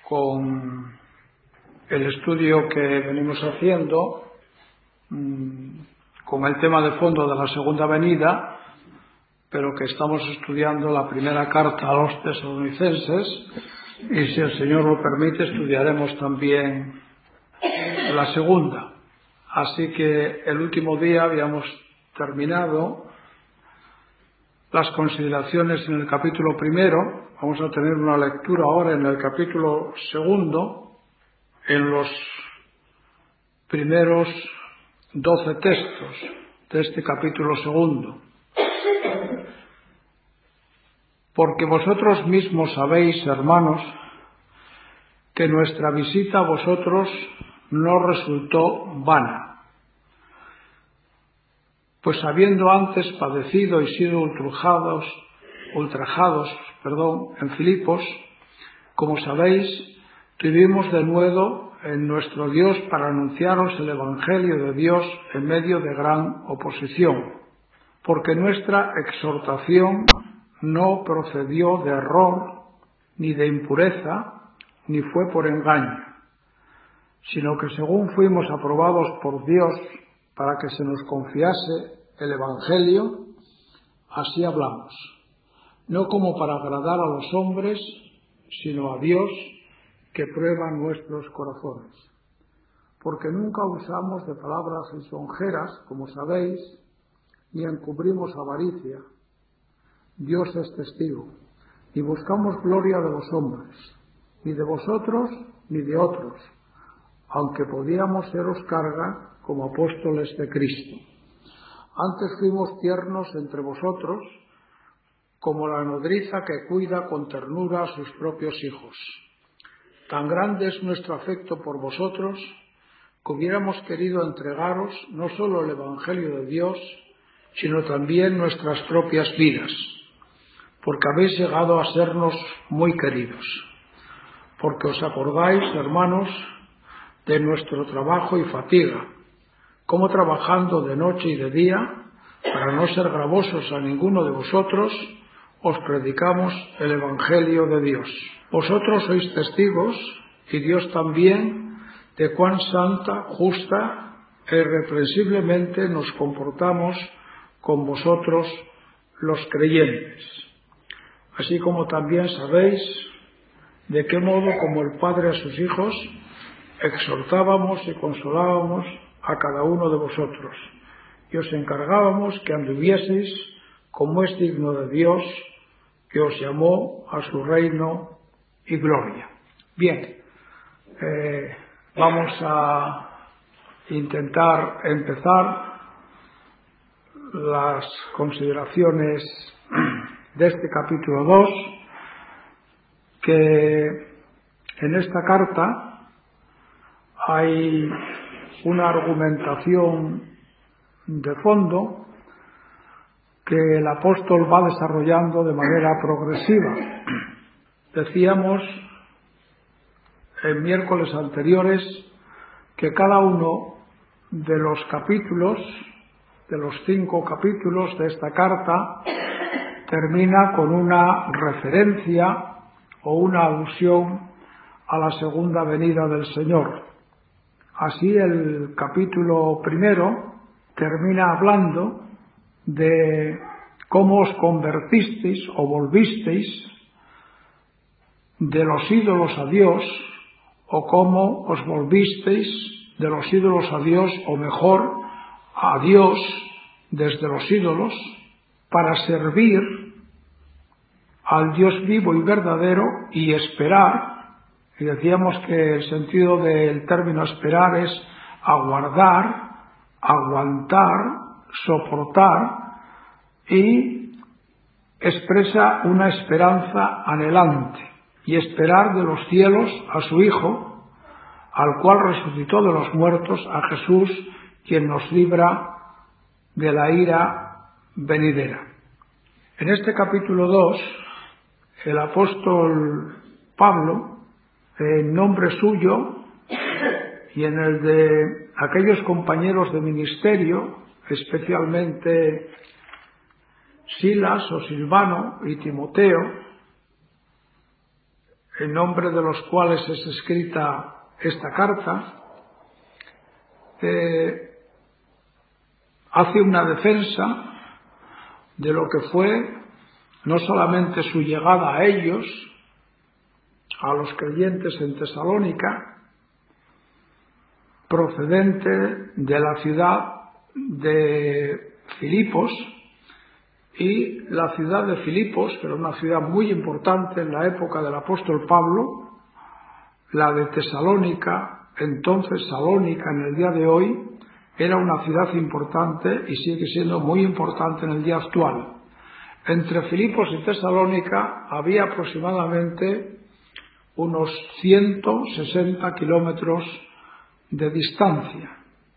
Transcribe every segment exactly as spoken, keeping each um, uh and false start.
con el estudio que venimos haciendo, con el tema de fondo de la segunda venida, pero que estamos estudiando la primera carta a los tesalonicenses, y si el Señor lo permite estudiaremos también la segunda. Así que el último día habíamos terminado las consideraciones en el capítulo primero. Vamos a tener una lectura ahora en el capítulo segundo, en los primeros doce textos de este capítulo segundo. Porque vosotros mismos sabéis, hermanos, que nuestra visita a vosotros no resultó vana, pues habiendo antes padecido y sido ultrajados, ultrajados, perdón, en Filipos, como sabéis, tuvimos de nuevo en nuestro Dios para anunciaros el Evangelio de Dios en medio de gran oposición, porque nuestra exhortación no procedió de error, ni de impureza, ni fue por engaño, sino que según fuimos aprobados por Dios para que se nos confiase el Evangelio, así hablamos, no como para agradar a los hombres, sino a Dios, que prueba nuestros corazones. Porque nunca usamos de palabras lisonjeras, como sabéis, ni encubrimos avaricia. Dios es testigo, ni buscamos gloria de los hombres, ni de vosotros, ni de otros, aunque podíamos seros carga como apóstoles de Cristo. Antes fuimos tiernos entre vosotros, como la nodriza que cuida con ternura a sus propios hijos. Tan grande es nuestro afecto por vosotros, que hubiéramos querido entregaros no solo el Evangelio de Dios, sino también nuestras propias vidas, porque habéis llegado a sernos muy queridos. Porque os acordáis, hermanos, de nuestro trabajo y fatiga, como trabajando de noche y de día, para no ser gravosos a ninguno de vosotros, os predicamos el Evangelio de Dios. Vosotros sois testigos, y Dios también, de cuán santa, justa e irreprensiblemente nos comportamos con vosotros los creyentes. Así como también sabéis de qué modo, como el Padre a sus hijos, exhortábamos y consolábamos a cada uno de vosotros, y os encargábamos que anduvieseis como es digno de Dios, que os llamó a su reino y gloria. Bien, eh, vamos a intentar empezar las consideraciones de este capítulo dos, que en esta carta hay una argumentación de fondo que el apóstol va desarrollando de manera progresiva. Decíamos en miércoles anteriores que cada uno de los capítulos, de los cinco capítulos de esta carta, termina con una referencia o una alusión a la segunda venida del Señor. Así el capítulo primero termina hablando de cómo os convertisteis o volvisteis de los ídolos a Dios, o cómo os volvisteis de los ídolos a Dios, o mejor, a Dios desde los ídolos, para servir al Dios vivo y verdadero y esperar. Y decíamos que el sentido del término esperar es aguardar, aguantar, soportar, y expresa una esperanza anhelante, y esperar de los cielos a su Hijo, al cual resucitó de los muertos, a Jesús, quien nos libra de la ira venidera. En este capítulo dos, el apóstol Pablo, en nombre suyo y en el de aquellos compañeros de ministerio, especialmente Silas o Silvano y Timoteo, en nombre de los cuales es escrita esta carta, eh, hace una defensa de lo que fue no solamente su llegada a ellos, a los creyentes en Tesalónica, procedente de la ciudad de Filipos, y la ciudad de Filipos, que era una ciudad muy importante en la época del apóstol Pablo, la de Tesalónica, entonces Salónica en el día de hoy, era una ciudad importante y sigue siendo muy importante en el día actual. Entre Filipos y Tesalónica había aproximadamente unos ciento sesenta kilómetros de distancia.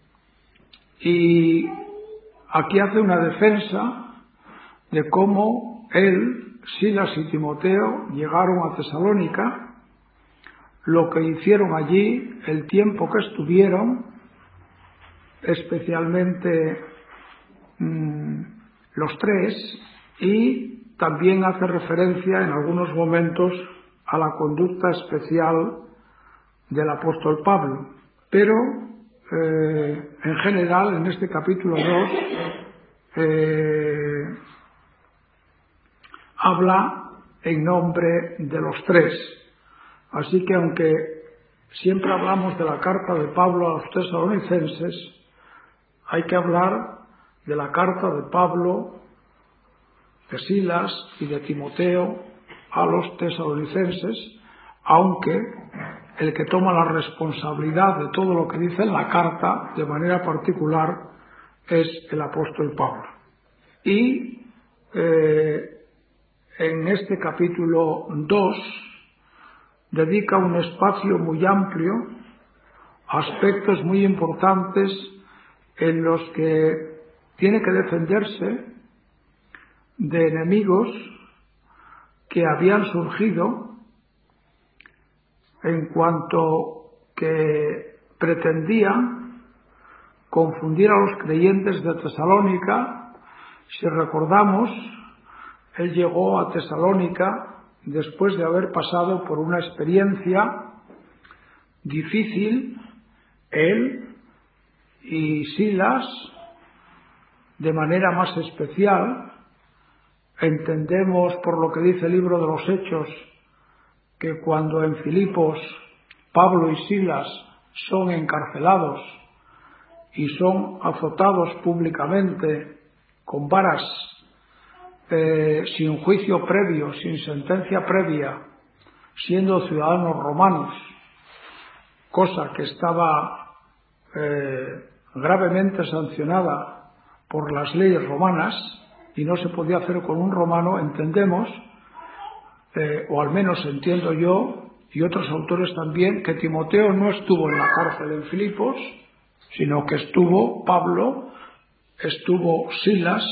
Y aquí hace una defensa de cómo él, Silas y Timoteo llegaron a Tesalónica, lo que hicieron allí, el tiempo que estuvieron, especialmente mmm, los tres, y también hace referencia en algunos momentos a la conducta especial del apóstol Pablo. Pero eh, en general en este capítulo dos eh, habla en nombre de los tres. Así que aunque siempre hablamos de la carta de Pablo a los tesalonicenses, hay que hablar de la carta de Pablo, de Silas y de Timoteo a los tesalonicenses, aunque el que toma la responsabilidad de todo lo que dice en la carta de manera particular es el apóstol Pablo. Y eh, en este capítulo dos dedica un espacio muy amplio a aspectos muy importantes en los que tiene que defenderse de enemigos que habían surgido en cuanto que pretendían confundir a los creyentes de Tesalónica. Si recordamos, él llegó a Tesalónica después de haber pasado por una experiencia difícil, él y Silas, de manera más especial. Entendemos por lo que dice el libro de los Hechos que cuando en Filipos Pablo y Silas son encarcelados y son azotados públicamente con varas, eh, sin juicio previo, sin sentencia previa, siendo ciudadanos romanos, cosa que estaba eh, gravemente sancionada por las leyes romanas y no se podía hacer con un romano, entendemos, eh, o al menos entiendo yo y otros autores también, que Timoteo no estuvo en la cárcel en Filipos, sino que estuvo Pablo, estuvo Silas,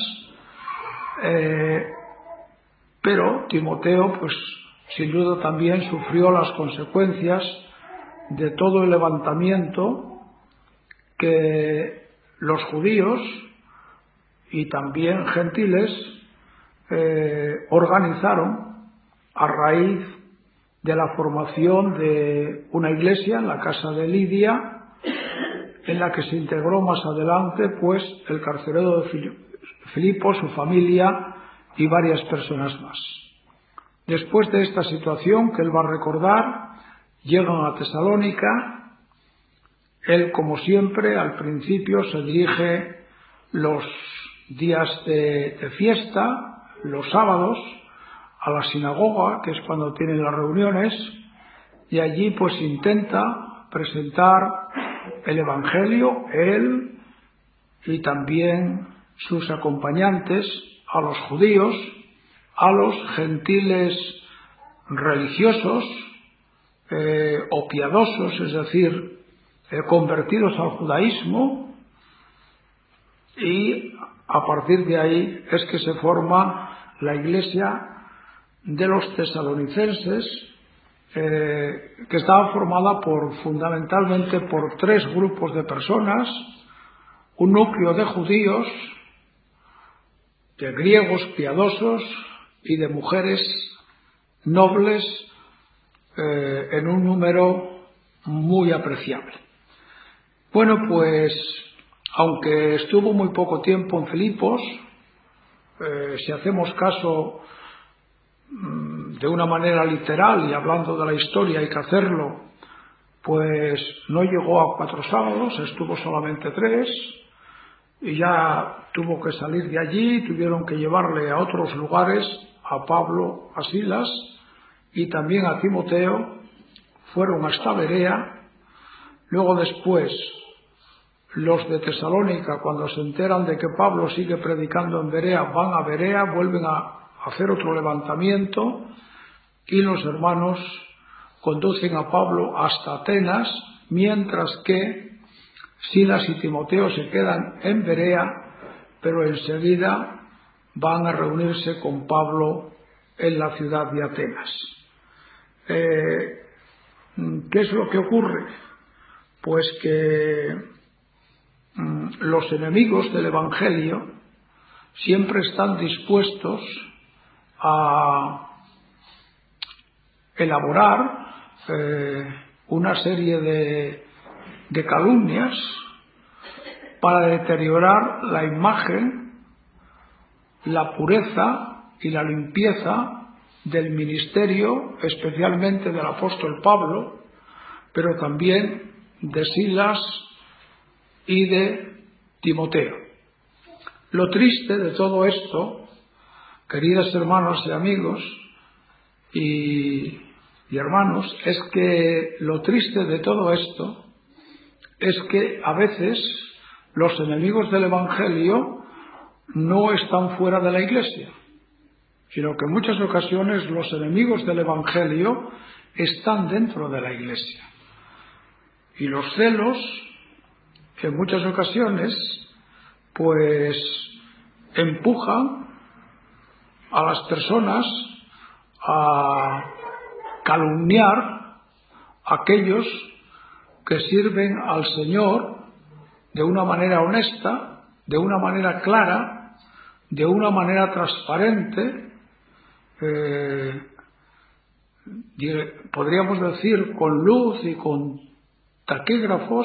eh, pero Timoteo pues sin duda también sufrió las consecuencias de todo el levantamiento que los judíos y también gentiles eh, organizaron a raíz de la formación de una iglesia en la casa de Lidia, en la que se integró más adelante pues el carcelero de Filipos, su familia y varias personas más. Después de esta situación que él va a recordar, llegan a Tesalónica. Él, como siempre, al principio se dirige los días de, de fiesta, los sábados, a la sinagoga, que es cuando tienen las reuniones, y allí pues intenta presentar el Evangelio, él y también sus acompañantes, a los judíos, a los gentiles religiosos eh, o piadosos, es decir, eh, convertidos al judaísmo, y a partir de ahí es que se forma la iglesia de los tesalonicenses, eh, que estaba formada por fundamentalmente por tres grupos de personas: un núcleo de judíos, de griegos piadosos y de mujeres nobles eh, en un número muy apreciable. Bueno, pues aunque estuvo muy poco tiempo en Filipos, eh, si hacemos caso mmm, de una manera literal y hablando de la historia hay que hacerlo, pues no llegó a cuatro sábados, estuvo solamente tres y ya tuvo que salir de allí, tuvieron que llevarle a otros lugares, a Pablo, a Silas y también a Timoteo, fueron hasta Berea. Luego después los de Tesalónica, cuando se enteran de que Pablo sigue predicando en Berea, van a Berea, vuelven a hacer otro levantamiento y los hermanos conducen a Pablo hasta Atenas, mientras que Silas y Timoteo se quedan en Berea, pero enseguida van a reunirse con Pablo en la ciudad de Atenas. Eh, ¿Qué es lo que ocurre? Pues que mmm, los enemigos del Evangelio siempre están dispuestos a elaborar eh, una serie de, de calumnias para deteriorar la imagen, la pureza y la limpieza del ministerio, especialmente del apóstol Pablo, pero también de Silas y de Timoteo. Lo triste de todo esto, queridas hermanos y amigos y, y hermanos, es que lo triste de todo esto es que a veces los enemigos del Evangelio no están fuera de la Iglesia, sino que en muchas ocasiones los enemigos del Evangelio están dentro de la Iglesia. Y los celos, en muchas ocasiones, pues empujan a las personas a calumniar a aquellos que sirven al Señor de una manera honesta, de una manera clara, de una manera transparente, eh, podríamos decir con luz y con taquígrafos,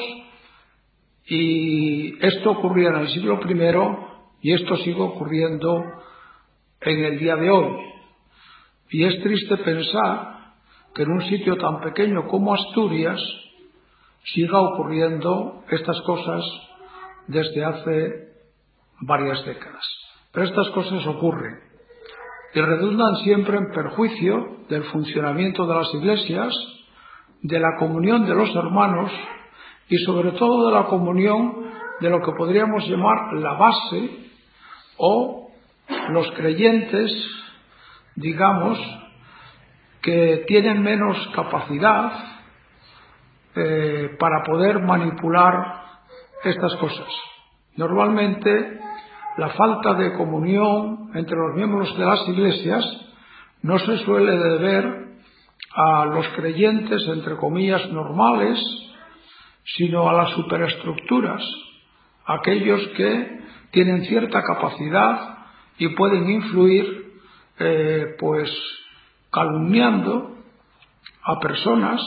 y esto ocurría en el siglo primero y esto sigue ocurriendo en el día de hoy. Y es triste pensar que en un sitio tan pequeño como Asturias siga ocurriendo estas cosas desde hace varias décadas. Pero estas cosas ocurren y redundan siempre en perjuicio del funcionamiento de las iglesias, de la comunión de los hermanos y sobre todo de la comunión de lo que podríamos llamar la base o los creyentes, digamos, que tienen menos capacidad eh, para poder manipular estas cosas. Normalmente la falta de comunión entre los miembros de las iglesias no se suele deber a los creyentes, entre comillas, normales, sino a las superestructuras, aquellos que tienen cierta capacidad y pueden influir, eh, pues, calumniando a personas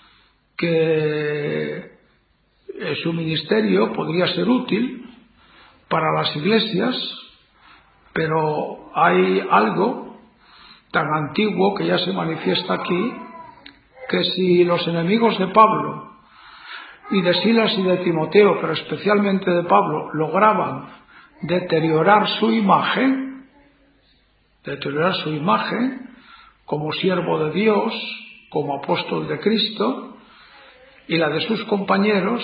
que eh, su ministerio podría ser útil para las iglesias, pero hay algo tan antiguo que ya se manifiesta aquí, que si los enemigos de Pablo y de Silas y de Timoteo, pero especialmente de Pablo, lograban deteriorar su imagen, deteriorar su imagen como siervo de Dios, como apóstol de Cristo, y la de sus compañeros,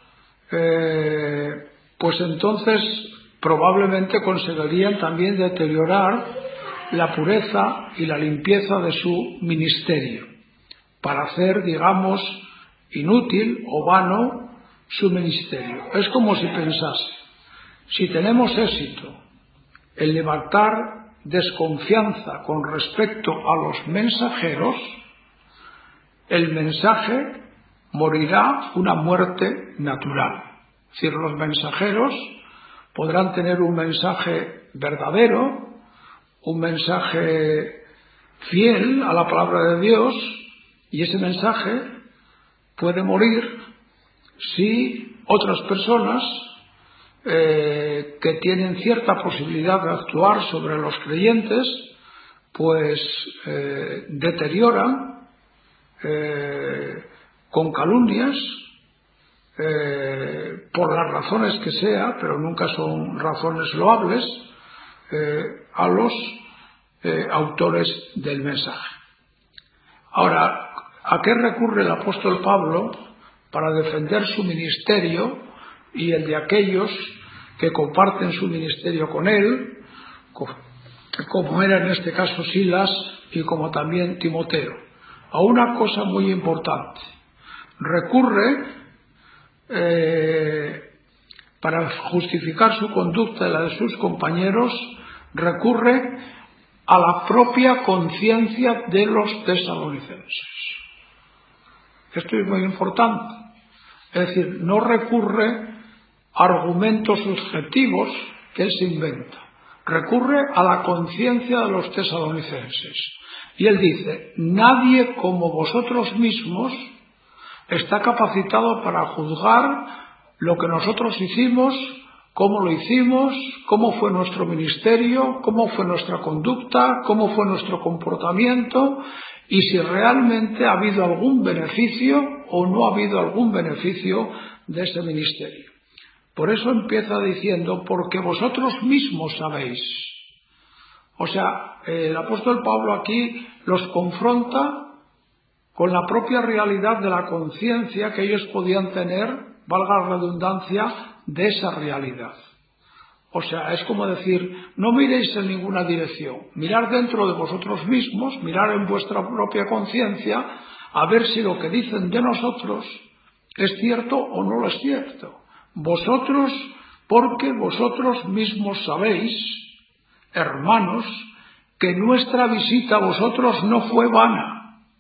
eh, pues entonces probablemente conseguirían también deteriorar la pureza y la limpieza de su ministerio, para hacer, digamos, inútil o vano su ministerio. Es como si pensase, si tenemos éxito en levantar desconfianza con respecto a los mensajeros, el mensaje morirá una muerte natural. Es decir, los mensajeros podrán tener un mensaje verdadero, un mensaje fiel a la palabra de Dios, Y ese mensaje puede morir si otras personas eh, que tienen cierta posibilidad de actuar sobre los creyentes, pues eh, deterioran eh, con calumnias, eh, por las razones que sea, pero nunca son razones loables, eh, a los eh, autores del mensaje. Ahora, ¿a qué recurre el apóstol Pablo para defender su ministerio y el de aquellos que comparten su ministerio con él, como era en este caso Silas y como también Timoteo? A una cosa muy importante. Recurre eh, para justificar su conducta y la de sus compañeros, recurre a la propia conciencia de los tesalonicenses. Esto es muy importante. Es decir, no recurre a argumentos subjetivos que él se inventa. Recurre a la conciencia de los tesalonicenses. Y él dice: nadie como vosotros mismos está capacitado para juzgar lo que nosotros hicimos, cómo lo hicimos, cómo fue nuestro ministerio, cómo fue nuestra conducta, cómo fue nuestro comportamiento y si realmente ha habido algún beneficio o no ha habido algún beneficio de ese ministerio. Por eso empieza diciendo: porque vosotros mismos sabéis. O sea, el apóstol Pablo aquí los confronta con la propia realidad de la conciencia que ellos podían tener, valga la redundancia, de esa realidad. O sea, es como decir: no miréis en ninguna dirección, mirad dentro de vosotros mismos, mirad en vuestra propia conciencia, a ver si lo que dicen de nosotros es cierto o no lo es cierto. Vosotros, porque vosotros mismos sabéis, hermanos, que nuestra visita a vosotros no fue vana.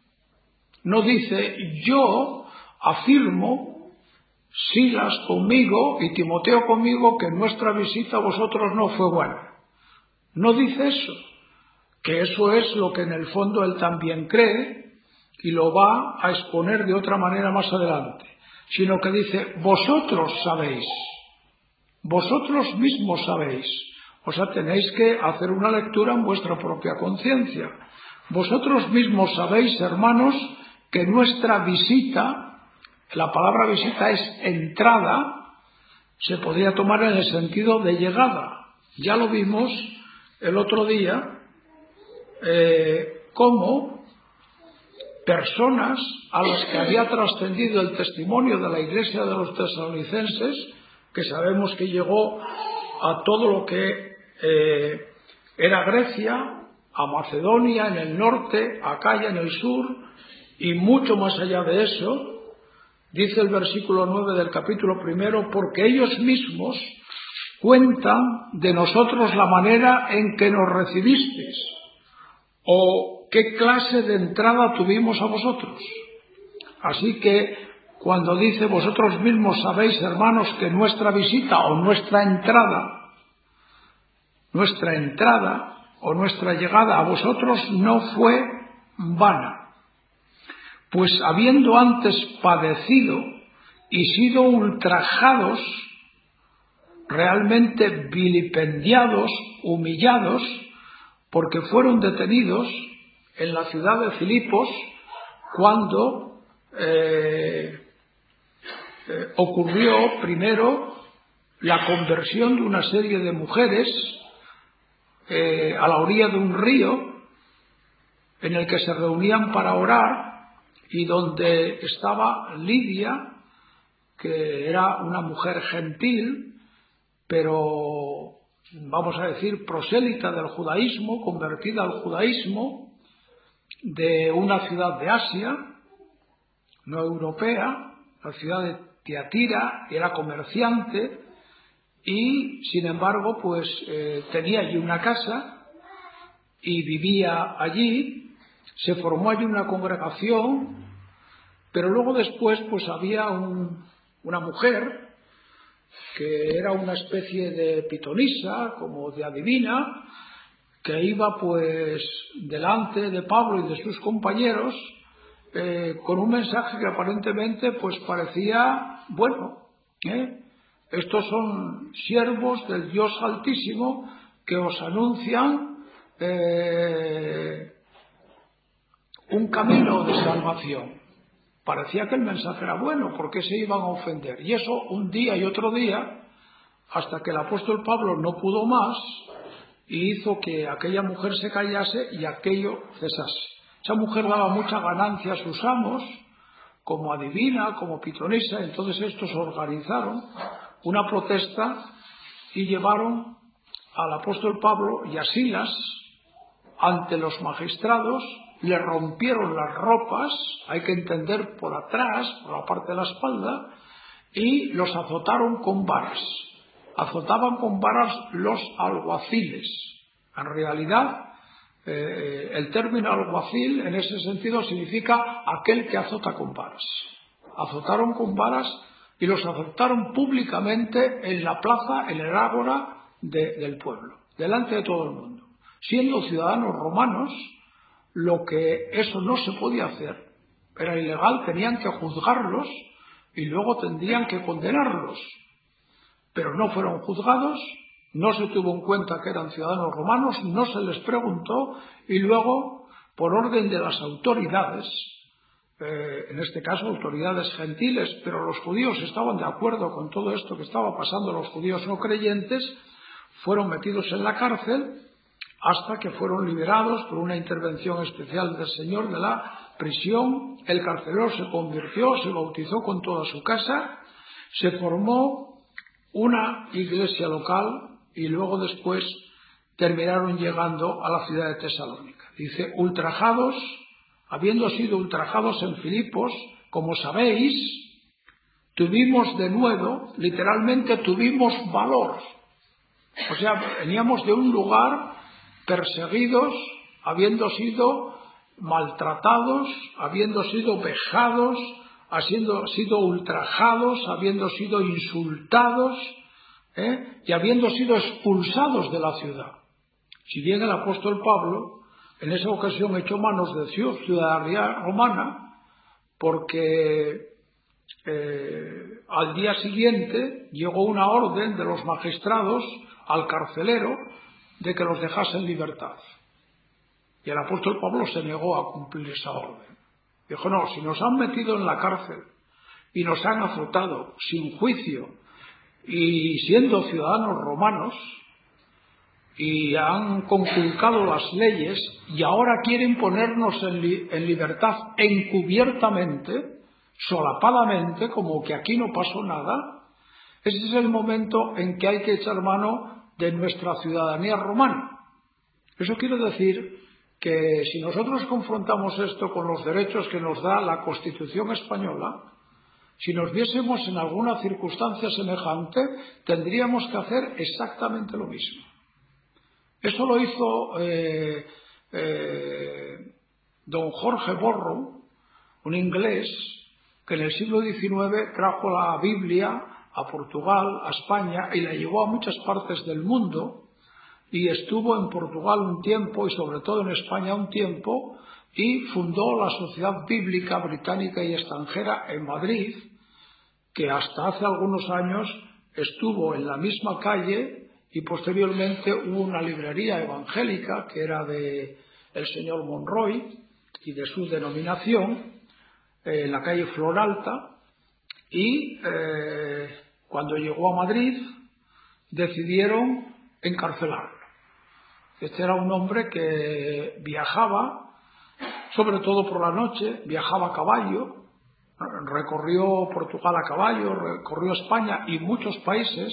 No dice: yo afirmo, Silas conmigo y Timoteo conmigo, que nuestra visita a vosotros no fue buena. No dice eso, que eso es lo que en el fondo él también cree y lo va a exponer de otra manera más adelante, sino que dice: vosotros sabéis, vosotros mismos sabéis. O sea, tenéis que hacer una lectura en vuestra propia conciencia. Vosotros mismos sabéis, hermanos, que nuestra visita, la palabra visita es entrada, se podría tomar en el sentido de llegada. Ya lo vimos el otro día, eh, cómo personas a las que había trascendido el testimonio de la iglesia de los tesalonicenses, que sabemos que llegó a todo lo que eh, era Grecia, a Macedonia en el norte, a Acaya en el sur, y mucho más allá de eso, dice el versículo nueve del capítulo primero: porque ellos mismos cuentan de nosotros la manera en que nos recibisteis, o qué clase de entrada tuvimos a vosotros. Así que cuando dice: vosotros mismos sabéis, hermanos, que nuestra visita o nuestra entrada, nuestra entrada o nuestra llegada a vosotros no fue vana, pues habiendo antes padecido y sido ultrajados, realmente vilipendiados, humillados, porque fueron detenidos en la ciudad de Filipos cuando eh, eh, ocurrió primero la conversión de una serie de mujeres eh, a la orilla de un río en el que se reunían para orar, y donde estaba Lidia, que era una mujer gentil, pero vamos a decir prosélita del judaísmo, convertida al judaísmo, de una ciudad de Asia, no europea, la ciudad de Tiatira, era comerciante y sin embargo pues eh, tenía allí una casa y vivía allí. Se formó allí una congregación, pero luego después pues había un, una mujer que era una especie de pitonisa, como de adivina, que iba pues delante de Pablo y de sus compañeros eh, con un mensaje que aparentemente pues parecía bueno, ¿eh? Estos son siervos del Dios Altísimo que os anuncian eh, un camino de salvación. Parecía que el mensaje era bueno, porque se iban a ofender. Y eso un día y otro día, hasta que el apóstol Pablo no pudo más y hizo que aquella mujer se callase y aquello cesase. Esa mujer daba mucha ganancia a sus amos, como adivina, como pitonisa. Entonces estos organizaron una protesta y llevaron al apóstol Pablo y a Silas ante los magistrados, le rompieron las ropas, hay que entender por atrás, por la parte de la espalda, y los azotaron con varas. Azotaban con varas los alguaciles. En realidad, eh, el término alguacil en ese sentido significa aquel que azota con varas. Azotaron con varas y los azotaron públicamente en la plaza, en el ágora de, del pueblo, delante de todo el mundo. Siendo ciudadanos romanos, lo que eso no se podía hacer, era ilegal, tenían que juzgarlos y luego tendrían que condenarlos. Pero no fueron juzgados, no se tuvo en cuenta que eran ciudadanos romanos, no se les preguntó y luego, por orden de las autoridades, eh, en este caso autoridades gentiles, pero los judíos estaban de acuerdo con todo esto que estaba pasando, los judíos no creyentes, fueron metidos en la cárcel hasta que fueron liberados por una intervención especial del Señor de la prisión. El carcelero se convirtió, se bautizó con toda su casa, se formó una iglesia local y luego después terminaron llegando a la ciudad de Tesalónica. Dice, ultrajados, habiendo sido ultrajados en Filipos, como sabéis, tuvimos de nuevo, literalmente tuvimos valor. O sea, veníamos de un lugar perseguidos, habiendo sido maltratados, habiendo sido vejados, habiendo sido ultrajados, habiendo sido insultados, ¿eh? y habiendo sido expulsados de la ciudad. Si bien el apóstol Pablo en esa ocasión echó manos de ciudadanía romana, porque eh, al día siguiente llegó una orden de los magistrados al carcelero de que los dejase en libertad. Y el apóstol Pablo se negó a cumplir esa orden. Dijo, no, si nos han metido en la cárcel y nos han azotado sin juicio y siendo ciudadanos romanos y han conculcado las leyes y ahora quieren ponernos en, li- en libertad encubiertamente, solapadamente, como que aquí no pasó nada, ese es el momento en que hay que echar mano de nuestra ciudadanía romana. Eso quiere decir que si nosotros confrontamos esto con los derechos que nos da la Constitución española, si nos viésemos en alguna circunstancia semejante, tendríamos que hacer exactamente lo mismo. Eso lo hizo eh, eh, don Jorge Borrow, un inglés que en el siglo diecinueve trajo la Biblia a Portugal, a España, y la llevó a muchas partes del mundo, y estuvo en Portugal un tiempo y sobre todo en España un tiempo, y fundó la Sociedad Bíblica Británica y Extranjera en Madrid, que hasta hace algunos años estuvo en la misma calle, y posteriormente hubo una librería evangélica que era de el señor Monroy y de su denominación, eh, en la calle Flor Alta, y eh, cuando llegó a Madrid decidieron encarcelarlo. Este era un hombre que viajaba, sobre todo por la noche, viajaba a caballo, recorrió Portugal a caballo, recorrió España y muchos países,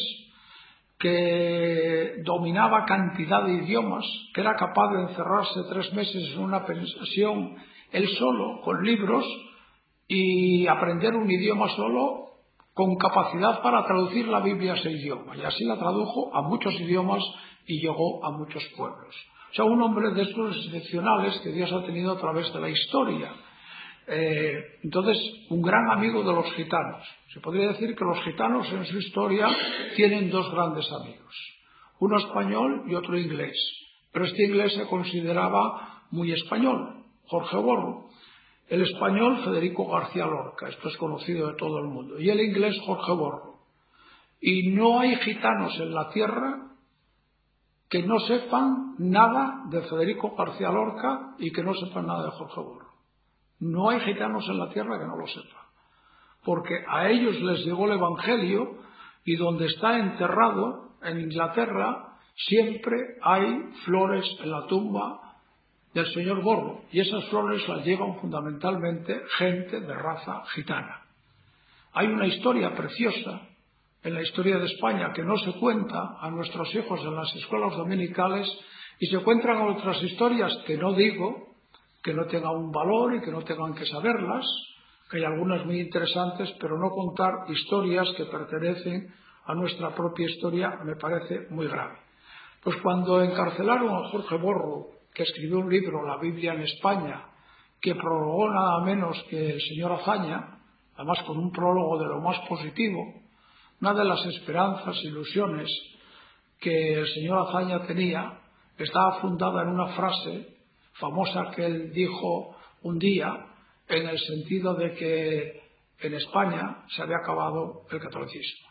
que dominaba cantidad de idiomas, que era capaz de encerrarse tres meses en una pensión él solo, con libros, y aprender un idioma solo, con capacidad para traducir la Biblia a ese idioma. Y así la tradujo a muchos idiomas y llegó a muchos pueblos. O sea, un hombre de estos excepcionales que Dios ha tenido a través de la historia. Eh, entonces, un gran amigo de los gitanos. Se podría decir que los gitanos en su historia tienen dos grandes amigos, uno español y otro inglés, pero este inglés se consideraba muy español, Jorge Borrow, el español Federico García Lorca, esto es conocido de todo el mundo, y el inglés Jorge Borrow. Y no hay gitanos en la tierra que no sepan nada de Federico García Lorca y que no sepan nada de Jorge Borrow. No hay gitanos en la tierra que no lo sepan, porque a ellos les llegó el Evangelio y donde está enterrado, en Inglaterra, siempre hay flores en la tumba del señor Borrow, y esas flores las llevan fundamentalmente gente de raza gitana. Hay una historia preciosa en la historia de España que no se cuenta a nuestros hijos en las escuelas dominicales, y se cuentan otras historias que no digo que no tengan un valor y que no tengan que saberlas, que hay algunas muy interesantes, pero no contar historias que pertenecen a nuestra propia historia me parece muy grave. Pues cuando encarcelaron a Jorge Borrow, que escribió un libro, La Biblia en España, que prologó nada menos que el señor Azaña, además con un prólogo de lo más positivo, una de las esperanzas e ilusiones que el señor Azaña tenía estaba fundada en una frase famosa que él dijo un día, en el sentido de que en España se había acabado el catolicismo.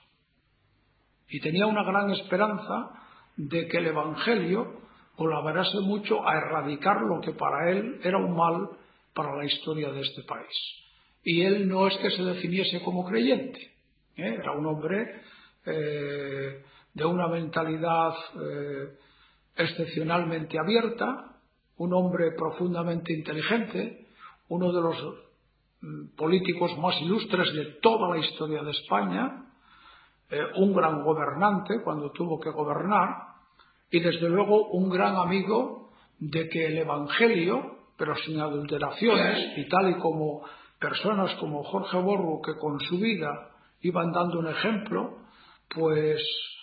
Y tenía una gran esperanza de que el Evangelio colaborase mucho a erradicar lo que para él era un mal para la historia de este país. Y él no es que se definiese como creyente, ¿eh? Era un hombre eh, de una mentalidad eh, excepcionalmente abierta, un hombre profundamente inteligente, uno de los mm, políticos más ilustres de toda la historia de España, eh, un gran gobernante cuando tuvo que gobernar, y desde luego un gran amigo de que el Evangelio, pero sin adulteraciones, y tal y como personas como Jorge Borrow, que con su vida iban dando un ejemplo, pues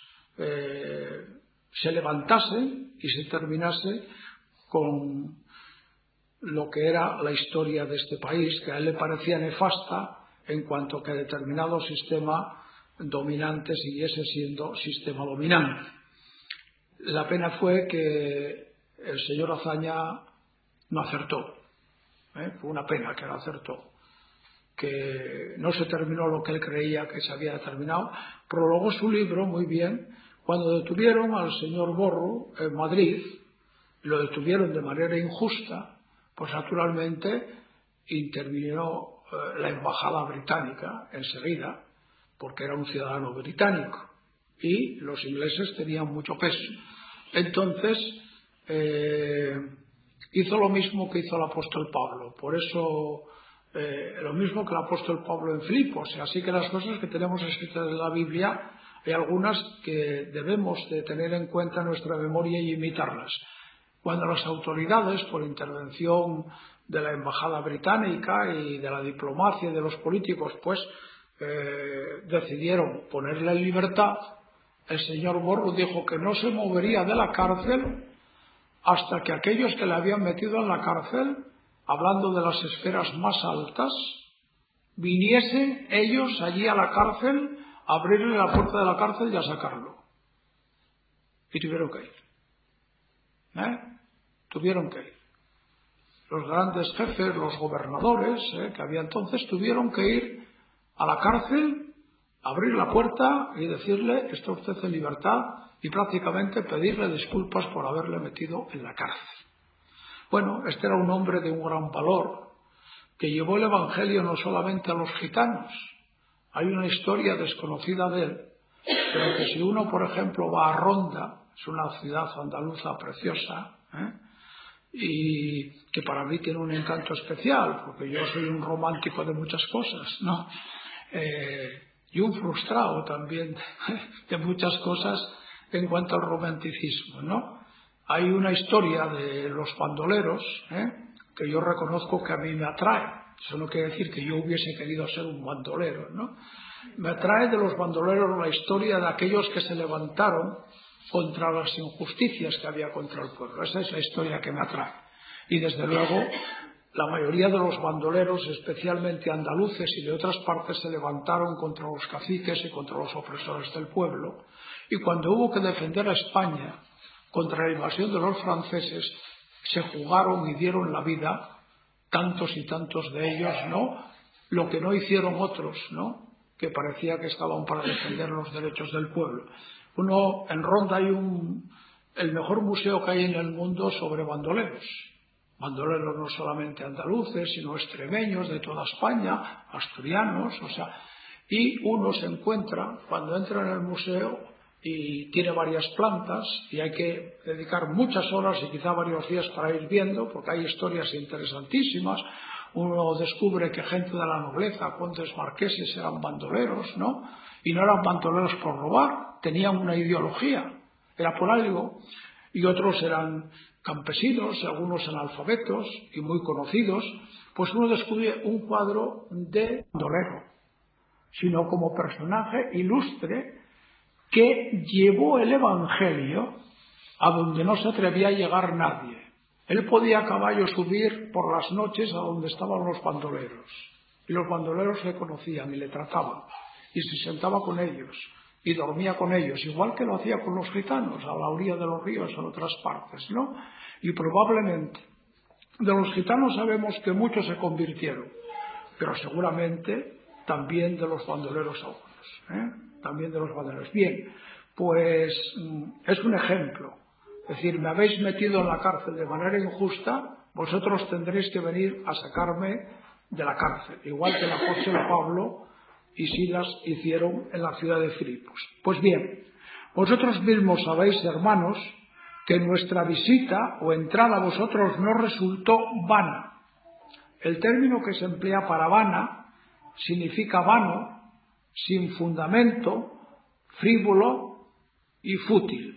eh, se levantasen y se terminase con lo que era la historia de este país, que a él le parecía nefasta en cuanto que determinado sistema dominante siguiese siendo sistema dominante. La pena fue que el señor Azaña no acertó, ¿eh? Fue una pena que no acertó, que no se terminó lo que él creía que se había terminado. Prologó su libro muy bien. Cuando detuvieron al señor Borrow en Madrid, lo detuvieron de manera injusta, pues naturalmente intervino eh, la embajada británica enseguida, porque era un ciudadano británico y los ingleses tenían mucho peso. Entonces eh, hizo lo mismo que hizo el apóstol Pablo, por eso eh, lo mismo que el apóstol Pablo en Filipos. Así que las cosas que tenemos escritas en la Biblia hay algunas que debemos de tener en cuenta en nuestra memoria y imitarlas. Cuando las autoridades, por intervención de la embajada británica y de la diplomacia y de los políticos, pues eh, decidieron ponerle en libertad, el señor Borrow dijo que no se movería de la cárcel hasta que aquellos que le habían metido en la cárcel, hablando de las esferas más altas, viniesen ellos allí a la cárcel, a abrirle la puerta de la cárcel y a sacarlo. Y tuvieron que ir. ¿Eh? Tuvieron que ir. Los grandes jefes, los gobernadores ¿eh? que había entonces, tuvieron que ir a la cárcel, abrir la puerta y decirle: está usted en libertad, y prácticamente pedirle disculpas por haberle metido en la cárcel. Bueno, este era un hombre de un gran valor, que llevó el Evangelio no solamente a los gitanos. Hay una historia desconocida de él, pero que si uno, por ejemplo, va a Ronda, es una ciudad andaluza preciosa, ¿eh? y que para mí tiene un encanto especial, porque yo soy un romántico de muchas cosas, ¿no? Eh, y un frustrado también de muchas cosas en cuanto al romanticismo, ¿no? Hay una historia de los bandoleros ¿eh? que yo reconozco que a mí me atrae. Eso no quiere decir que yo hubiese querido ser un bandolero, ¿no? Me atrae de los bandoleros la historia de aquellos que se levantaron contra las injusticias que había contra el pueblo. Esa es la historia que me atrae. Y desde luego la mayoría de los bandoleros, especialmente andaluces y de otras partes, se levantaron contra los caciques y contra los opresores del pueblo. Y cuando hubo que defender a España contra la invasión de los franceses, se jugaron y dieron la vida tantos y tantos de ellos, ¿no?, lo que no hicieron otros, ¿no?, que parecía que estaban para defender los derechos del pueblo. Uno, en Ronda hay un, el mejor museo que hay en el mundo sobre bandoleros. Bandoleros no solamente andaluces, sino extremeños de toda España, asturianos, o sea, y uno se encuentra, cuando entra en el museo, y tiene varias plantas, y hay que dedicar muchas horas y quizá varios días para ir viendo, porque hay historias interesantísimas. Uno descubre que gente de la nobleza, condes marqueses, eran bandoleros, ¿no? Y no eran bandoleros por robar, tenían una ideología, era por algo. Y otros eran campesinos, y algunos analfabetos y muy conocidos. Pues uno descubre un cuadro de bandolero, sino como personaje ilustre que llevó el Evangelio a donde no se atrevía a llegar nadie. Él podía a caballo subir por las noches a donde estaban los bandoleros, y los bandoleros le conocían y le trataban, y se sentaba con ellos y dormía con ellos, igual que lo hacía con los gitanos a la orilla de los ríos en otras partes, ¿no? Y probablemente de los gitanos sabemos que muchos se convirtieron, pero seguramente también de los bandoleros algunos, ¿eh? También de los bandoleros. Bien, pues es un ejemplo. Es decir, me habéis metido en la cárcel de manera injusta, vosotros tendréis que venir a sacarme de la cárcel, igual que el apóstol Pablo y Silas hicieron en la ciudad de Filipos. Pues bien, vosotros mismos sabéis, hermanos, que nuestra visita o entrada a vosotros no resultó vana. El término que se emplea para vana significa vano, sin fundamento, frívolo y fútil.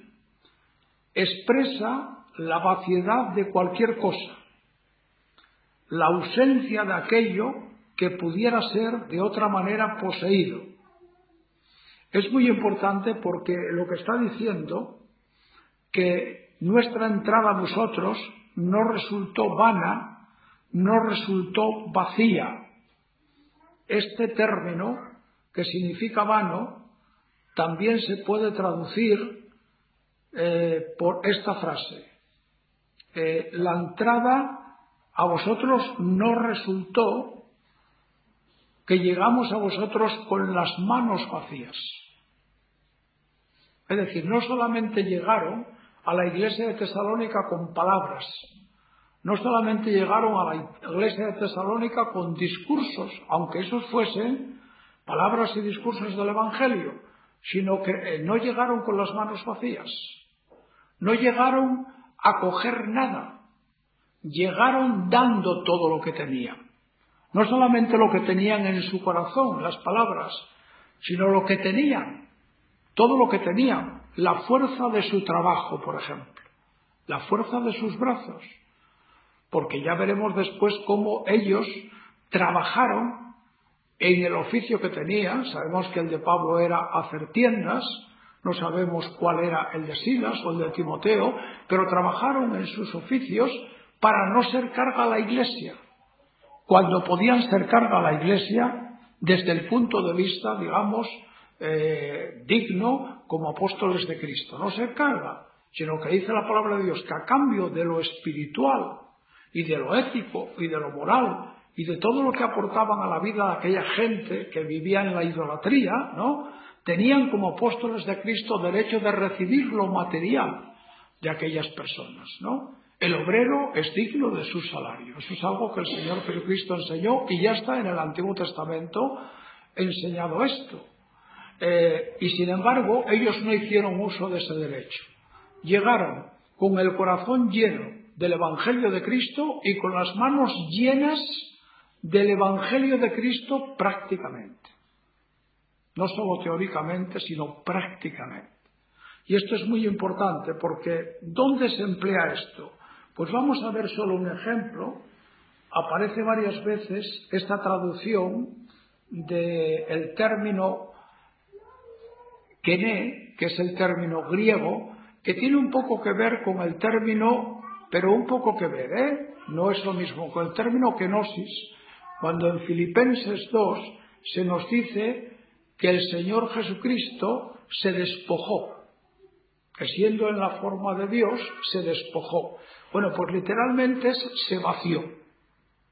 Expresa la vaciedad de cualquier cosa, la ausencia de aquello que pudiera ser de otra manera poseído. Es muy importante porque lo que está diciendo, que nuestra entrada a vosotros no resultó vana, no resultó vacía. Este término, que significa vano, también se puede traducir eh, por esta frase. Eh, la entrada a vosotros no resultó que llegamos a vosotros con las manos vacías. Es decir, no solamente llegaron a la iglesia de Tesalónica con palabras, no solamente llegaron a la iglesia de Tesalónica con discursos, aunque esos fuesen palabras y discursos del Evangelio, sino que no llegaron con las manos vacías, no llegaron a coger nada, llegaron dando todo lo que tenían. No solamente lo que tenían en su corazón, las palabras, sino lo que tenían, todo lo que tenían, la fuerza de su trabajo, por ejemplo, la fuerza de sus brazos, porque ya veremos después cómo ellos trabajaron en el oficio que tenían. Sabemos que el de Pablo era hacer tiendas, no sabemos cuál era el de Silas o el de Timoteo, pero trabajaron en sus oficios para no ser carga a la iglesia, cuando podían ser carga a la iglesia desde el punto de vista, digamos, eh, digno como apóstoles de Cristo. No ser carga, sino que dice la palabra de Dios que a cambio de lo espiritual y de lo ético y de lo moral y de todo lo que aportaban a la vida de aquella gente que vivía en la idolatría, ¿no?, tenían como apóstoles de Cristo derecho de recibir lo material de aquellas personas, ¿no? El obrero es digno de su salario. Eso es algo que el Señor Jesucristo enseñó y ya está en el Antiguo Testamento enseñado esto. Eh, y sin embargo, ellos no hicieron uso de ese derecho. Llegaron con el corazón lleno del Evangelio de Cristo y con las manos llenas del Evangelio de Cristo prácticamente. No solo teóricamente, sino prácticamente. Y esto es muy importante porque ¿dónde se emplea esto? Pues vamos a ver solo un ejemplo. Aparece varias veces esta traducción del término kené, que es el término griego, que tiene un poco que ver con el término, pero un poco que ver, ¿eh? No es lo mismo, con el término kenosis, cuando en Filipenses dos se nos dice que el Señor Jesucristo se despojó, que siendo en la forma de Dios, se despojó. Bueno, pues literalmente es, se vació.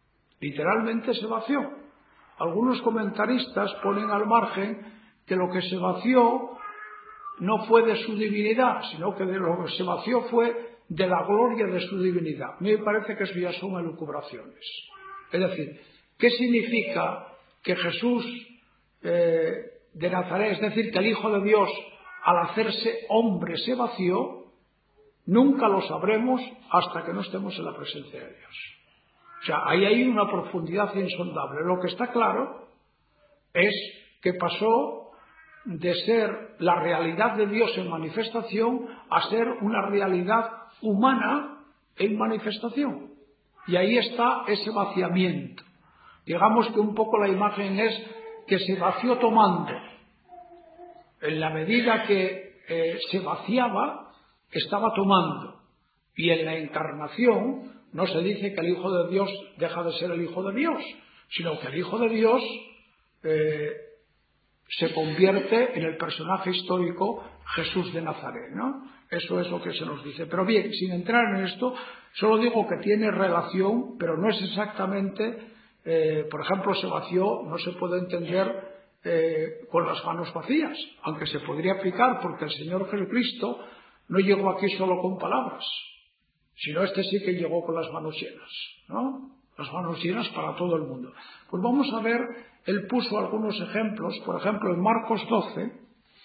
literalmente se vació. Algunos comentaristas ponen al margen que lo que se vació no fue de su divinidad, sino que de lo que se vació fue de la gloria de su divinidad. A mí me parece que eso ya son elucubraciones. Es decir, ¿qué significa que Jesús eh, de Nazaret, es decir, que el Hijo de Dios, al hacerse hombre, se vació? Nunca lo sabremos hasta que no estemos en la presencia de Dios. O sea, ahí hay una profundidad insondable. Lo que está claro es que pasó de ser la realidad de Dios en manifestación a ser una realidad humana en manifestación. Y ahí está ese vaciamiento. Digamos que un poco la imagen es que se vació tomando. En la medida que eh, se vaciaba, estaba tomando. Y en la encarnación no se dice que el Hijo de Dios deja de ser el Hijo de Dios, sino que el Hijo de Dios eh, se convierte en el personaje histórico Jesús de Nazaret, ¿no? Eso es lo que se nos dice. Pero bien, sin entrar en esto, solo digo que tiene relación, pero no es exactamente, eh, por ejemplo, se vació, no se puede entender eh, con las manos vacías, aunque se podría aplicar, porque el Señor Jesucristo no llegó aquí solo con palabras, sino este sí que llegó con las manos llenas, ¿no? Las manos llenas para todo el mundo. Pues vamos a ver, él puso algunos ejemplos, por ejemplo en Marcos doce,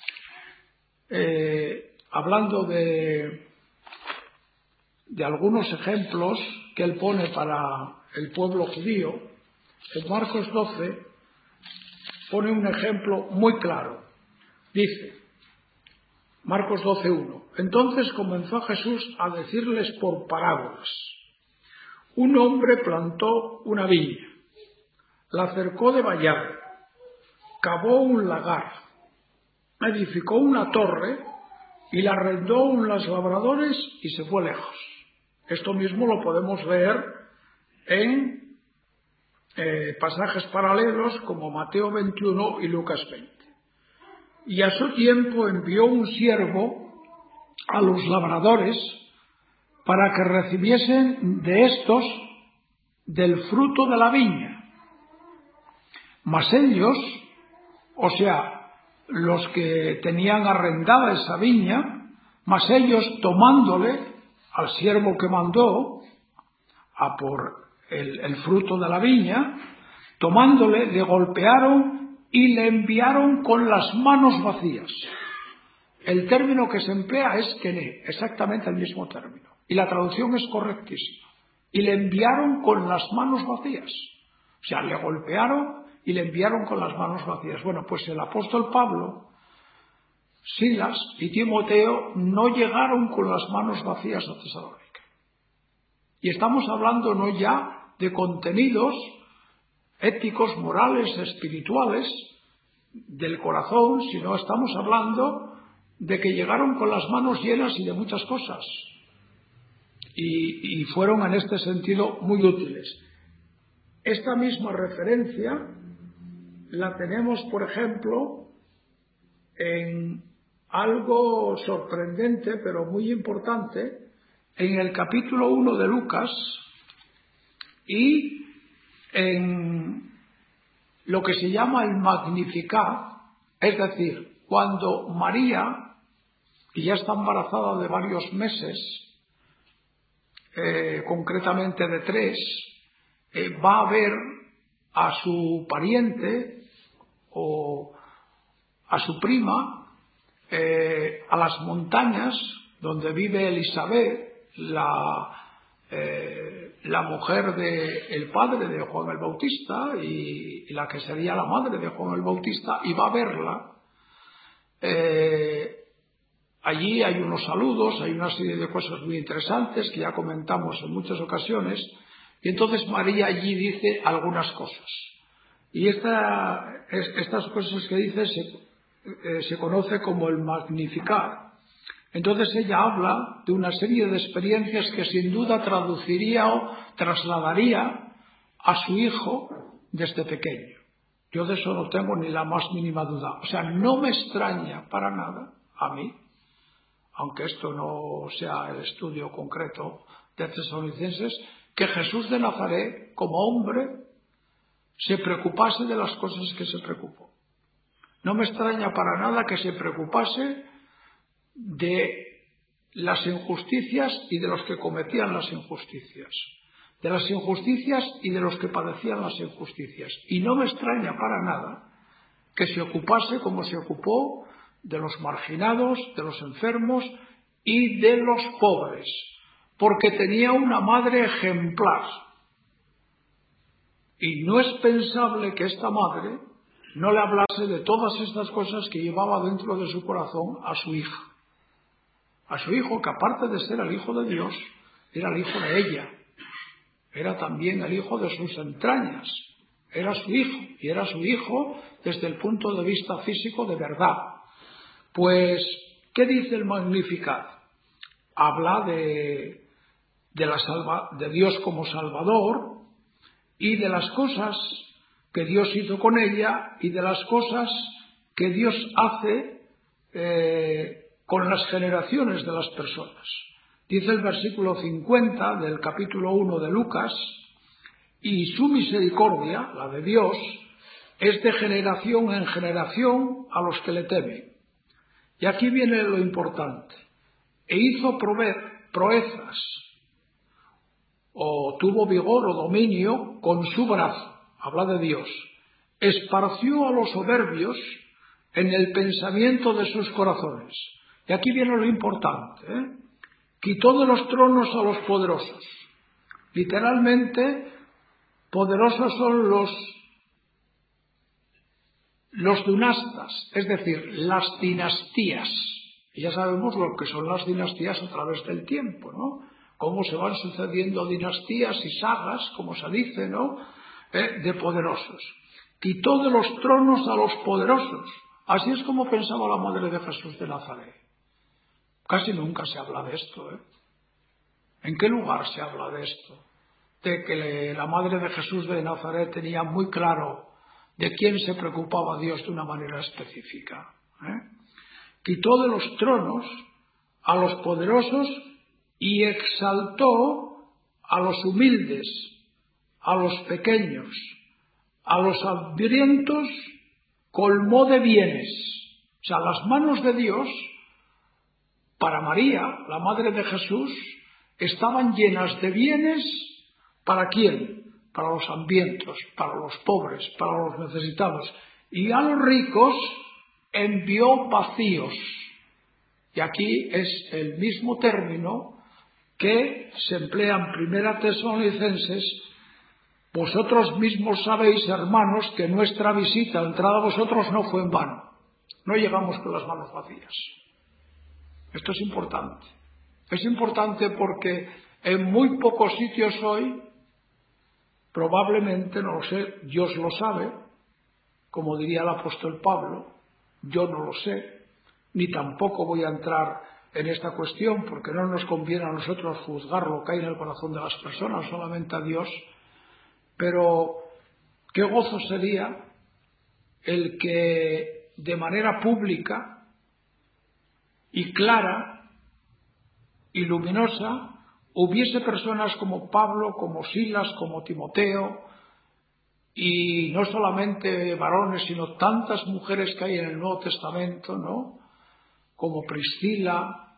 eh, hablando de, de algunos ejemplos que él pone para el pueblo judío. En Marcos doce pone un ejemplo muy claro. Dice, Marcos doce uno, entonces comenzó Jesús a decirles por parábolas. Un hombre plantó una viña, la cercó de vallar, cavó un lagar, edificó una torre y la arrendó a unos labradores y se fue lejos. Esto mismo lo podemos leer en eh, pasajes paralelos como Mateo veintiuno y Lucas veinte. Y a su tiempo envió un siervo a los labradores para que recibiesen de estos del fruto de la viña. Mas ellos, o sea, los que tenían arrendada esa viña, mas ellos tomándole al siervo que mandó a por el, el fruto de la viña, tomándole le golpearon y le enviaron con las manos vacías. El término que se emplea es kené, exactamente el mismo término. Y la traducción es correctísima. Y le enviaron con las manos vacías. O sea, le golpearon y le enviaron con las manos vacías. Bueno, pues el apóstol Pablo, Silas y Timoteo no llegaron con las manos vacías a Tesalónica. Y estamos hablando no ya de contenidos éticos, morales, espirituales del corazón, sino estamos hablando de que llegaron con las manos llenas y de muchas cosas. Y, y fueron en este sentido muy útiles. Esta misma referencia la tenemos, por ejemplo, en algo sorprendente, pero muy importante, en el capítulo uno de Lucas y en lo que se llama el Magnificat, es decir, cuando María, que ya está embarazada de varios meses, eh, concretamente de tres, eh, va a ver a su pariente o a su prima eh, a las montañas donde vive Elisabet, la, eh, la mujer del padre de Juan el Bautista y, y la que sería la madre de Juan el Bautista, y va a verla. Eh, allí hay unos saludos, hay una serie de cosas muy interesantes que ya comentamos en muchas ocasiones, y entonces María allí dice algunas cosas. Y esta, estas cosas que dice se, eh, se conoce como el Magnificat. Entonces ella habla de una serie de experiencias que sin duda traduciría o trasladaría a su hijo desde pequeño. Yo de eso no tengo ni la más mínima duda. O sea, no me extraña para nada a mí, aunque esto no sea el estudio concreto de Tesalonicenses, que Jesús de Nazaret, como hombre, se preocupase de las cosas que se preocupó. No me extraña para nada que se preocupase de las injusticias y de los que cometían las injusticias, de las injusticias y de los que padecían las injusticias. Y no me extraña para nada que se ocupase, como se ocupó, de los marginados, de los enfermos y de los pobres, porque tenía una madre ejemplar. Y no es pensable que esta madre no le hablase de todas estas cosas que llevaba dentro de su corazón a su hija. A su hijo, que aparte de ser el hijo de Dios, era el hijo de ella. Era también el hijo de sus entrañas. Era su hijo, y era su hijo desde el punto de vista físico de verdad. Pues, ¿qué dice el Magnificat? Habla de, de, la salva, de Dios como Salvador y de las cosas que Dios hizo con ella y de las cosas que Dios hace eh, con las generaciones de las personas. Dice el versículo cincuenta del capítulo uno de Lucas: y su misericordia, la de Dios, es de generación en generación a los que le temen. Y aquí viene lo importante. E hizo proezas, o tuvo vigor o dominio con su brazo, habla de Dios. Esparció a los soberbios en el pensamiento de sus corazones. Y aquí viene lo importante, ¿eh? Quitó de los tronos a los poderosos. Literalmente, poderosos son los, los dunastas, es decir, las dinastías. Y ya sabemos lo que son las dinastías a través del tiempo, ¿no? Cómo se van sucediendo dinastías y sagas, como se dice, ¿no? Eh, de poderosos. Quitó de los tronos a los poderosos. Así es como pensaba la madre de Jesús de Nazaret. Casi nunca se habla de esto, ¿eh? ¿En qué lugar se habla de esto? De que la madre de Jesús de Nazaret tenía muy claro de quién se preocupaba Dios de una manera específica, ¿eh? Quitó de los tronos a los poderosos y exaltó a los humildes, a los pequeños, a los hambrientos, colmó de bienes. O sea, las manos de Dios, para María, la madre de Jesús, estaban llenas de bienes. ¿Para quién? Para los hambrientos, para los pobres, para los necesitados. Y a los ricos envió vacíos. Y aquí es el mismo término que se emplea en Primera Tesalonicenses: vosotros mismos sabéis, hermanos, que nuestra visita, entrada a vosotros, no fue en vano. No llegamos con las manos vacías. Esto es importante. Es importante porque en muy pocos sitios hoy, probablemente, no lo sé, Dios lo sabe, como diría el apóstol Pablo, yo no lo sé, ni tampoco voy a entrar en esta cuestión porque no nos conviene a nosotros juzgar lo que hay en el corazón de las personas, solamente a Dios. Pero qué gozo sería el que de manera pública y clara y luminosa hubiese personas como Pablo, como Silas, como Timoteo, y no solamente varones, sino tantas mujeres que hay en el Nuevo Testamento, ¿no? Como Priscila,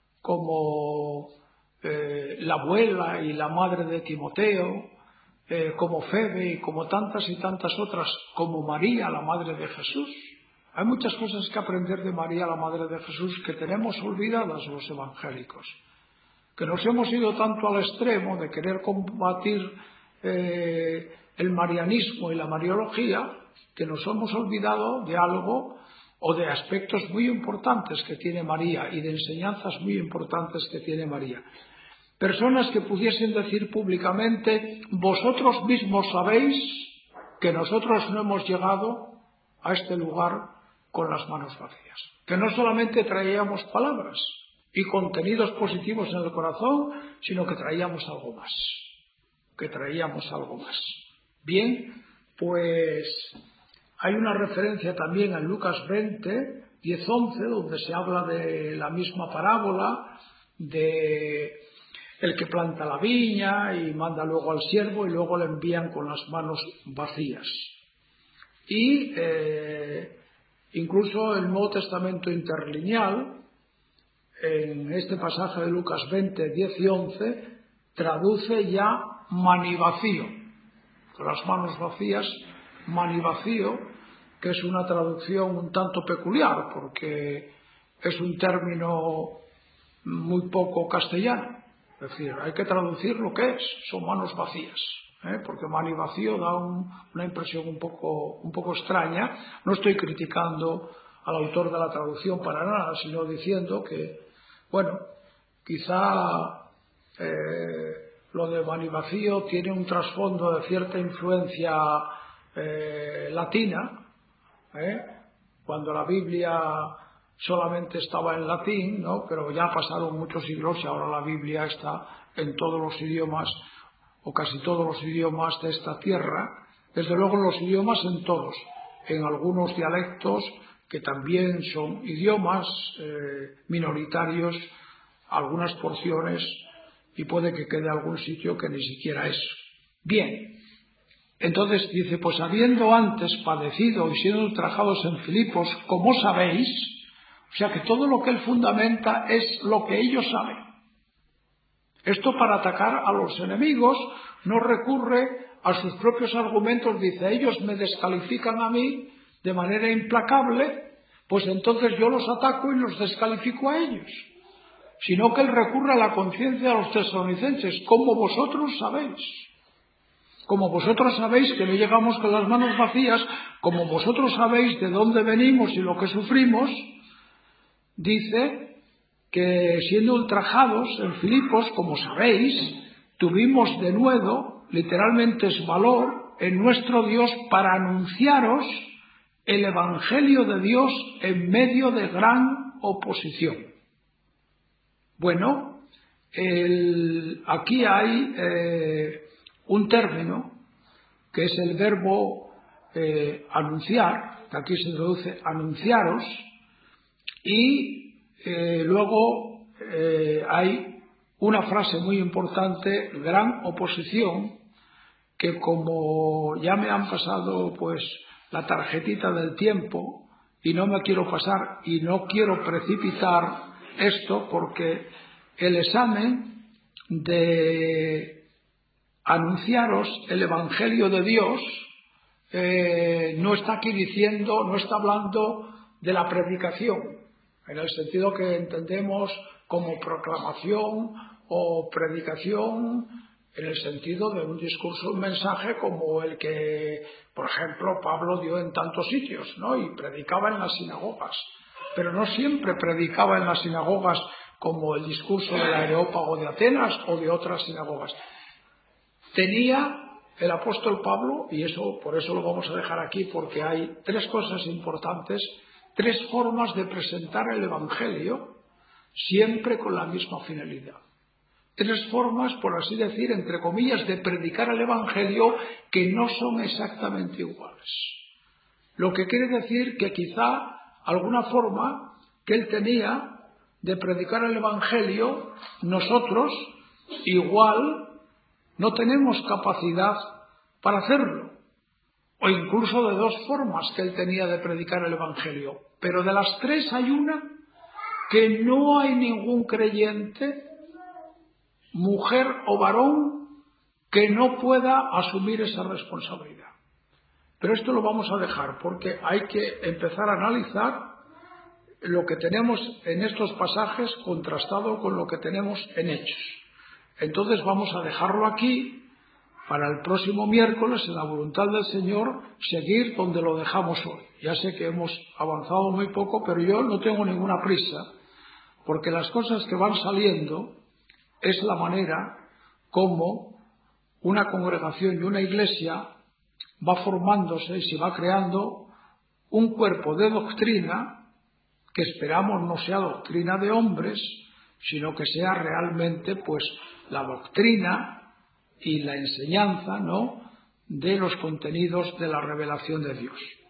como eh, la abuela y la madre de Timoteo, eh, como Febe y como tantas y tantas otras, como María, la madre de Jesús. Hay muchas cosas que aprender de María, la madre de Jesús, que tenemos olvidadas los evangélicos, que nos hemos ido tanto al extremo de querer combatir eh, el marianismo y la mariología, que nos hemos olvidado de algo o de aspectos muy importantes que tiene María y de enseñanzas muy importantes que tiene María. Personas que pudiesen decir públicamente: vosotros mismos sabéis que nosotros no hemos llegado a este lugar con las manos vacías, que no solamente traíamos palabras y contenidos positivos en el corazón, sino que traíamos algo más, que traíamos algo más. Bien, pues hay una referencia también en Lucas veinte, diez, once, donde se habla de la misma parábola, de el que planta la viña y manda luego al siervo y luego le envían con las manos vacías. Y eh, incluso el Nuevo Testamento interlineal, en este pasaje de Lucas veinte, diez y once, traduce ya manivacío, con las manos vacías, manivacío, que es una traducción un tanto peculiar, porque es un término muy poco castellano. Es decir, hay que traducir lo que es, son manos vacías, ¿eh? Porque manivacío da un, una impresión un poco, un poco extraña. No estoy criticando al autor de la traducción para nada, sino diciendo que, bueno, quizá eh, lo de manivacío tiene un trasfondo de cierta influencia eh, latina, ¿eh? Cuando la Biblia solamente estaba en latín, ¿no? Pero ya pasaron muchos siglos y ahora la Biblia está en todos los idiomas, o casi todos los idiomas de esta tierra, desde luego los idiomas en todos, en algunos dialectos que también son idiomas eh, minoritarios, algunas porciones, y puede que quede algún sitio que ni siquiera es. Bien, entonces dice, pues habiendo antes padecido y siendo ultrajados en Filipos, como sabéis, o sea que todo lo que él fundamenta es lo que ellos saben. Esto para atacar a los enemigos no recurre a sus propios argumentos, dice, ellos me descalifican a mí de manera implacable, pues entonces yo los ataco y los descalifico a ellos. Sino que él recurre a la conciencia de los tesalonicenses, como vosotros sabéis. Como vosotros sabéis que no llegamos con las manos vacías, como vosotros sabéis de dónde venimos y lo que sufrimos, dice que siendo ultrajados en Filipos, como sabéis, tuvimos de nuevo, literalmente es valor, en nuestro Dios para anunciaros el Evangelio de Dios en medio de gran oposición. Bueno, el, aquí hay eh, un término que es el verbo eh, anunciar, que aquí se traduce anunciaros, y eh, luego eh, hay una frase muy importante, gran oposición, que como ya me han pasado pues la tarjetita del tiempo y no me quiero pasar y no quiero precipitar esto porque el examen de anunciaros el Evangelio de Dios eh, no está aquí diciendo, no está hablando de la predicación, en el sentido que entendemos como proclamación o predicación, en el sentido de un discurso, un mensaje como el que, por ejemplo, Pablo dio en tantos sitios, ¿no? Y predicaba en las sinagogas, pero no siempre predicaba en las sinagogas como el discurso del Areópago de Atenas o de otras sinagogas. Tenía el apóstol Pablo, y eso por eso lo vamos a dejar aquí, porque hay tres cosas importantes, tres formas de presentar el Evangelio, siempre con la misma finalidad. Tres formas, por así decir, entre comillas, de predicar el Evangelio que no son exactamente iguales. Lo que quiere decir que quizá alguna forma que él tenía de predicar el Evangelio, nosotros igual no tenemos capacidad para hacerlo. O incluso de dos formas que él tenía de predicar el Evangelio. Pero de las tres hay una que no hay ningún creyente, mujer o varón, que no pueda asumir esa responsabilidad. Pero esto lo vamos a dejar porque hay que empezar a analizar lo que tenemos en estos pasajes contrastado con lo que tenemos en Hechos. Entonces vamos a dejarlo aquí para el próximo miércoles, en la voluntad del Señor, seguir donde lo dejamos hoy. Ya sé que hemos avanzado muy poco, pero yo no tengo ninguna prisa, porque las cosas que van saliendo es la manera como una congregación y una iglesia va formándose y se va creando un cuerpo de doctrina que esperamos no sea doctrina de hombres, sino que sea realmente pues la doctrina y la enseñanza, ¿no?, de los contenidos de la revelación de Dios.